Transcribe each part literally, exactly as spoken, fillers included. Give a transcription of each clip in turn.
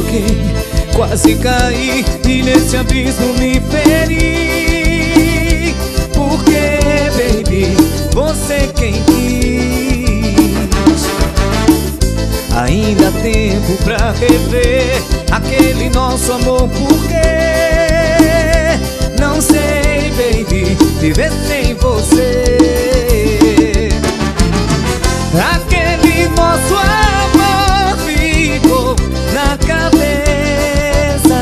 joguei, quase caí e nesse abismo me feri. Porque, baby, você quem quis. Ainda há tempo pra rever aquele nosso amor. Porque não sei, baby, viver sem você. Aquele nosso amor ficou na cabeça.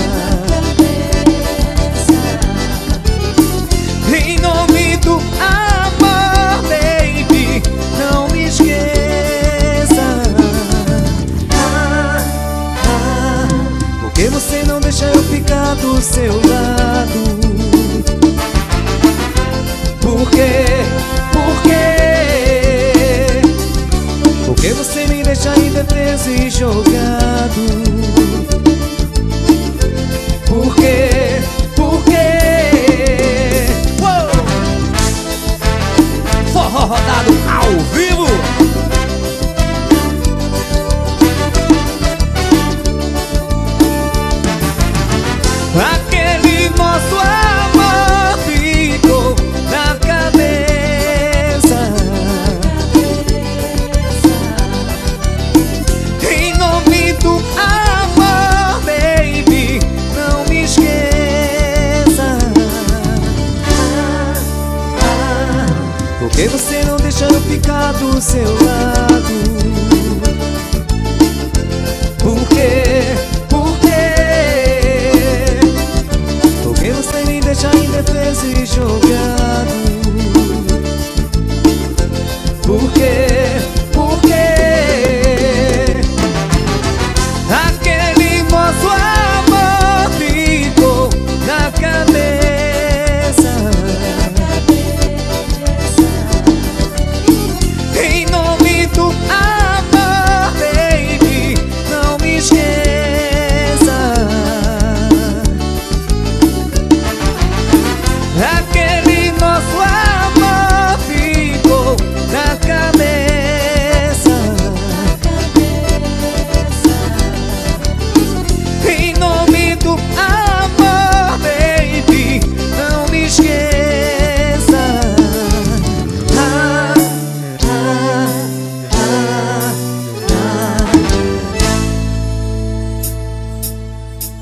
Em nome do amor, baby, não me esqueça. Ah, ah, porque você não deixa eu ficar do seu lado? Por quê? Por quê? Porque você me deixa indefeso e jogado? Por quê? Por quê? Uou! Forró rodado ao vivo! Aquele nosso amor ficou na cabeça. Em nome do amor, baby, não me esqueça. Ah, ah, porque você não deixa eu ficar do seu lado? Por quê? Por quê? Porque você me deixa indefeso e jogado?